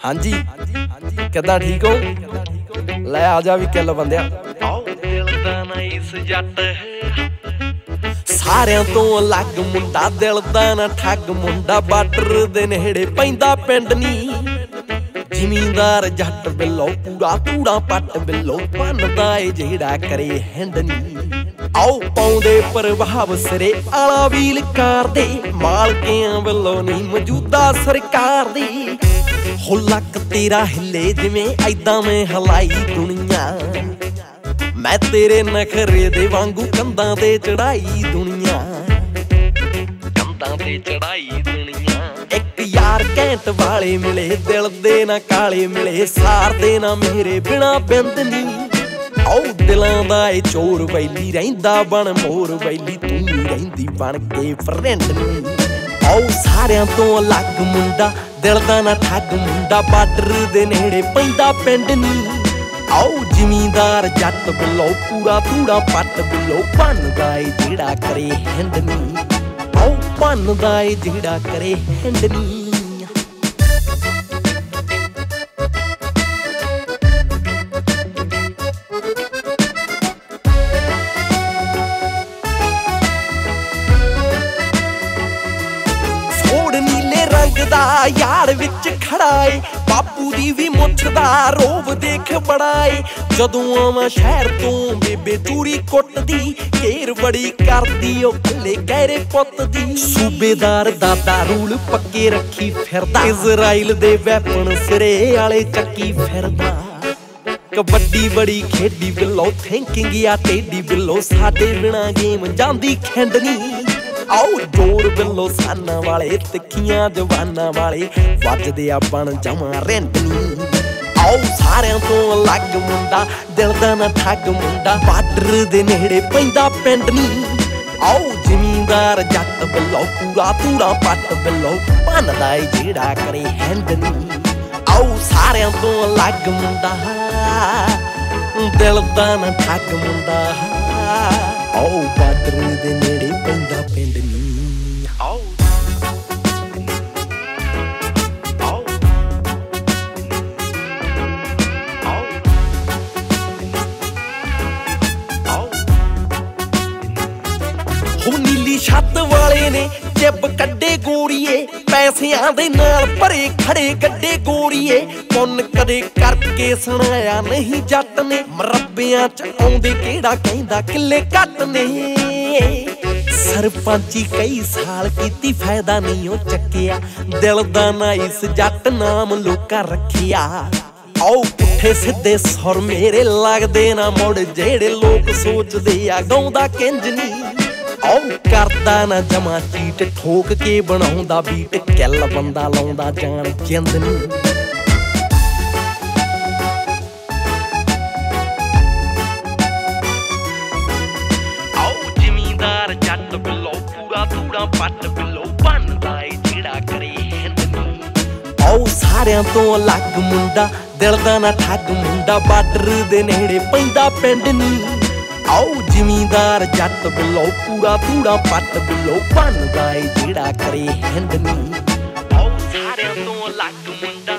ਹਾਂਜੀ ਕਿੱਦਾਂ ਠੀਕ ਹੋ? ਲੈ ਆ ਜਾ ਵੀ ਕਿੱਲ ਬੰਦਿਆ। ਦਿਲ ਦਾ ਨਾ ਇਸ ਜੱਟ ਸਾਰਿਆਂ ਤੋਂ ਅਲੱਗ ਮੁੰਡਾ, ਦਿਲ ਦਾ ਨਾ ਠੱਗ ਮੁੰਡਾ, ਬਾਰਡਰ ਦੇ ਨੇੜੇ ਪੈਂਦਾ ਪਿੰਡ ਨੀ। ਜ਼ਿਮੀਂਦਾਰ ਜੱਟ ਬਿੱਲੋ ਪੂਰਾ ਧੂੜਾ ਪੱਟ ਬਿੱਲੋ, ਭੰਨਦਾ ਏ ਜਿਹੜਾ ਕਰੇ ਹਿੰਡ ਨੀ। ਆਓ ਪਾਉਂਦੇ ਪ੍ਰਭਾਵ ਸਿਰੇ ਆਲਾ ਵੀਲ ਕਾਰ ਦੇ, ਮਾਲਕਿਆਂ ਵੱਲੋਂ ਨੀ ਮੌਜੂਦਾ ਸਰਕਾਰ ਦੀ। ਹੋ ਲੱਕ ਤੇਰਾ ਹਿੱਲੇ ਜਿਵੇਂ ਐਦਾਂ ਮੈਂ ਹਲਾਈ ਦੁਨੀਆ, ਮੈਂ ਤੇਰੇ ਨਖਰੇ ਦੇ ਵਾਂਗੂ ਕੰਧਾਂ ਤੇ ਚੜਾਈ ਦੁਨੀਆ, ਕੰਧਾਂ ਤੇ ਚੜਾਈ ਦੁਨੀਆ। ਇੱਕ ਯਾਰ ਘੈਂਟ ਵਾਲੇ ਮਿਲੇ, ਦਿਲ ਦੇ ਨਾ ਕਾਲੇ ਮਿਲੇ, ਸਾਰ ਦੇ ਨਾ ਮੇਰੇ ਬਿਨਾ ਬਿੰਦ ਨੀ। ਆਓ ਦਿਲਾਂ ਦਾ ਏ ਚੋਰ ਵੈਲੀ, ਰਹਿੰਦਾ ਬਣ ਮੋਰ ਵੈਲੀ, ਤੂੰ ਵੀ ਰਹਿੰਦੀ ਬਣ ਕੇ ਫਰੈਂਡ ਨੀ। ਆਓ ਸਾਰਿਆਂ ਤੋਂ ਅਲੱਗ ਮੁੰਡਾ, ਦਿਲ ਦਾ ਨਾ ਠੱਗ ਮੁੰਡਾ, ਬਾਰਡਰ ਦੇ ਨੇੜੇ ਪੈਂਦਾ ਪਿੰਡ ਨੀ। ਆਓ ਜ਼ਿਮੀਂਦਾਰ ਜੱਟ ਬਿੱਲੋ ਪੂਰਾ ਧੂੜਾ ਪੱਟ ਬਿੱਲੋ, ਭੰਨਦਾ ਏ ਜਿਹੜਾ ਕਰੇ ਹਿੰਡ ਨੀ। ਆਓ ਭੰਨਦਾ ਏ ਜਿਹੜਾ ਕਰੇ ਹਿੰਡ ਨੀ। ਫੋੜ ਨੀਲੇ ਰੰਗ ਦਾ ਯਾਰ ਵਿੱਚ ਖੜਾ ਏ, ਬਾਪੂ ਦੀ ਵੀ ਮੁੱਛ ਦਾ ਰੋਬ ਦੇਖ ਬੜਾ ਏ। ਜਦੋਂ ਆਵਾਂ ਸ਼ਹਿਰ ਤੋਂ ਬੇਬੇ ਚੂਰੀ ਕੁੱਟਦੀ, ਘੇਰ ਬੜੀ ਕਰਦੀ ਉਹ ਕੱਲੇ ਗਹਿਰੇ ਪੁੱਤ ਦੀ। ਸੂਬੇਦਾਰ ਦਾਦਾ ਰੂਲ ਪੱਕੇ ਰੱਖੀ ਫਿਰਦਾ, ਇਜ਼ਰਾਈਲ ਦੇ ਵੈਪਨ ਸਿਰੇ ਵਾਲੇ ਚੱਕੀ ਫਿਰਦਾ। ਕਬੱਡੀ ਬੜੀ ਖੇਡੀ ਬਿੱਲੋ, ਥਿੰਕਿੰਗ ਆ ਟੇਡੀ ਬਿੱਲੋ, ਸਾਡੇ ਬਿਨਾ ਗੇਮ ਜਾਂਦੀ ਖਿੰਡ ਨੀ। ਆਓ ਜੋਰ ਬਿੱਲੋ ਸਾਨਾਂ ਵਾਲੇ, ਤਿੱਖੀਆਂ ਜਵਾਨਾਂ ਵਾਲੇ, ਵੱਜਦੇ ਆ ਬਣ ਜਮਾਂ ਰਿੰਡ ਨੀ। ਆਓ ਸਾਰਿਆਂ ਤੋਂ ਅਲੱਗ ਮੁੰਡਾ, ਦਿਲ ਦਾ ਨਾ ਠੱਗ ਮੁੰਡਾ, ਬਾਰਡਰ ਦੇ ਨੇੜੇ ਪੈਂਦਾ ਪਿੰਡ ਨੀ। ਆਓ ਜ਼ਿਮੀਂਦਾਰ ਜੱਟ ਬਿੱਲੋ ਪੂਰਾ ਧੂੜਾ ਪੱਟ ਬਿੱਲੋ, ਭੰਨਦਾ ਏ ਜਿਹੜਾ ਕਰੇ ਹਿੰਡ ਨੀ। ਆਓ ਸਾਰਿਆਂ ਤੋਂ ਅਲੱਗ ਮੁੰਡਾ, ਦਿਲ ਦਾ ਨਾ ਠੱਗ ਮੁੰਡਾ, ਆਓ ਬਾਰਡਰ ਦੇ ਨੇੜੇ ਪੈਂਦਾ ਪਿੰਡ ਨੀ। ਆਓ ਆਓ ਆਓ ਆਓ। ਹੋ ਨੀਲੀ ਛੱਤ ਵਾਲੇ ਨੇ ਜਿੱਬ ਕੱਢੇ ਗੋਰੀਏ, ਪੈਸਿਆਂ ਦੇ ਨਾਲ ਭਰੇ ਖੜੇ ਗੱਡੇ ਗੋਰੀਏ। ਪੁੰਨ ਕਦੇ ਕਰਕੇ ਸੁਣਾਇਆ ਨਹੀਂ ਜੱਟ ਨੇ, ਮਰੱਬਿਆਂ ਚ ਆਉਂਦੇ ਕਿਹੜਾ ਕਹਿੰਦਾ ਕਿੱਲੇ ਘੱਟ ਨੇ। ਸਰਪੰਚੀ ਕਈ ਸਾਲ ਕੀਤੀ ਫਾਇਦਾ ਨਹੀਂ ਉਹ ਚੱਕਿਆ, ਦਿਲ ਦਾ ਨਾ ਇਸ ਜੱਟ ਨਾਮ ਲੋਕਾਂ ਰੱਖਿਆ। ਆਓ ਪੁੱਠੇ ਸਿੱਧੇ ਸੁਰ ਮੇਰੇ ਲੱਗਦੇ ਨਾ ਮੁੜ, ਜਿਹੜੇ ਲੋਕ ਸੋਚਦੇ ਆ ਗਾਉਂਦਾ ਕਿੰਜ ਨੀ। ਆਓ ਕਰਦਾ ਨਾ ਜਮਾ ਚੀਟ, ਠੋਕ ਕੇ ਬਣਾਉਂਦਾ ਬੀਟ, ਕਿੱਲ ਬੰਦਾ ਲਾਉਂਦਾ ਜਾਣ ਜਿੰਦ ਨੀ। ਆਓ ਜ਼ਿਮੀਂਦਾਰ ਜੱਟ ਬਿੱਲੋ ਪੂਰਾ ਧੂੜਾ ਪੱਟ ਬਿੱਲੋ, ਭੰਨਦਾ ਏ ਜਿਹੜਾ ਕਰੇ ਹਿੰਦ ਨੀ। ਆਓ ਸਾਰਿਆਂ ਤੋਂ ਅਲੱਗ ਮੁੰਡਾ, ਦਿਲ ਦਾ ਨਾ ਠੱਗ ਮੁੰਡਾ, ਬਾਰਡਰ ਦੇ ਨੇੜੇ ਪੈਂਦਾ ਪਿੰਡ ਨੀ। ਆਓ ਜ਼ਿਮੀਂਦਾਰ ਜੱਟ ਬਿੱਲੋ ਪੂਰਾ ਧੂੜਾ ਪੱਟ ਬਿੱਲੋ, ਭੰਨਦਾ ਏ ਜਿਹੜਾ ਕਰੇ ਹਿੰਦ ਨੀ। ਆਓ ਸਾਰਿਆਂ ਤੋਂ ਅਲੱਗ ਮੁੰਡਾ,